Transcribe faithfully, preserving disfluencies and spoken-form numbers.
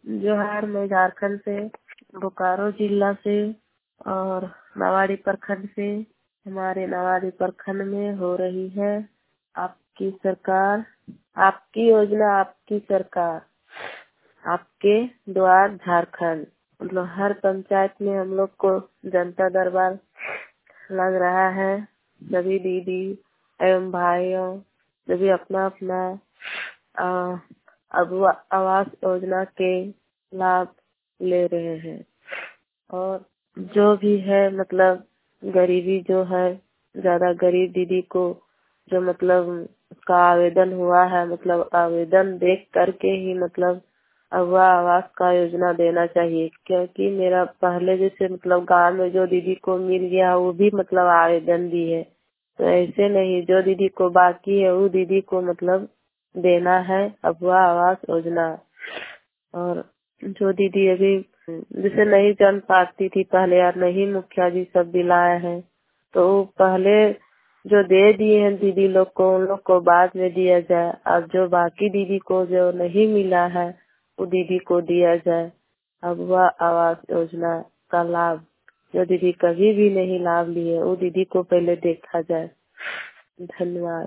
जोहार, मैं झारखंड से बोकारो जिला से और नवाड़ी प्रखंड से। हमारे नवाड़ी प्रखंड में हो रही है आपकी सरकार, आपकी योजना, आपकी सरकार, आपके द्वार झारखंड। मतलब हर पंचायत में हम लोग को जनता दरबार लग रहा है। सभी दीदी एवं भाइयों सभी अपना अपना आ, अब आवास योजना के लाभ ले रहे हैं। और जो भी है मतलब गरीबी जो है, ज्यादा गरीब दीदी को जो मतलब उसका आवेदन हुआ है, मतलब आवेदन देख करके ही मतलब अगवा आवास का योजना देना चाहिए। क्योंकि मेरा पहले जैसे मतलब गांव में जो दीदी को मिल गया वो भी मतलब आवेदन दी है, तो ऐसे नहीं, जो दीदी को बाकी है वो दीदी को मतलब देना है अगवा आवास योजना। और जो दीदी अभी जिसे नहीं जान पाती थी पहले, यार नहीं मुखिया जी सब दिलाए हैं, तो वो पहले जो दे दिए हैं दीदी लोग को, उन लोग को बाद में दिया जाए। अब जो बाकी दीदी को जो नहीं मिला है वो दीदी को दिया जाए अगवा आवास योजना का लाभ। जो दीदी कभी भी नहीं लाभ लिए वो दीदी को पहले देखा जाए। धन्यवाद।